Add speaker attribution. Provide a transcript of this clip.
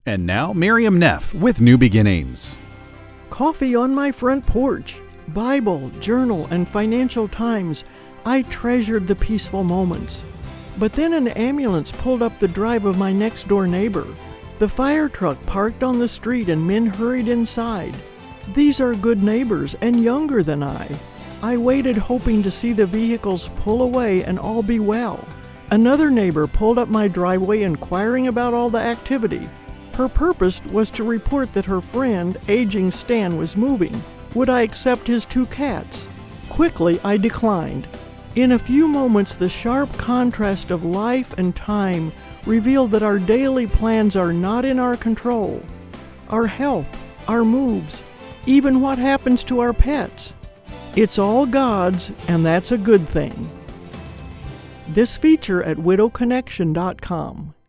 Speaker 1: And now, Miriam Neff with New Beginnings.
Speaker 2: Coffee on my front porch, Bible, journal, and Financial Times. I treasured the peaceful moments. But then an ambulance pulled up the drive of my next-door neighbor. The fire truck parked on the street and men hurried inside. These are good neighbors and younger than I. I waited hoping to see the vehicles pull away and all be well. Another neighbor pulled up my driveway inquiring about all the activity. Her purpose was to report that her friend, aging Stan, was moving. Would I accept his 2 cats? Quickly, I declined. In a few moments, the sharp contrast of life and time revealed that our daily plans are not in our control. Our health, our moves, even what happens to our pets. It's all God's, and that's a good thing. This feature at widowconnection.com.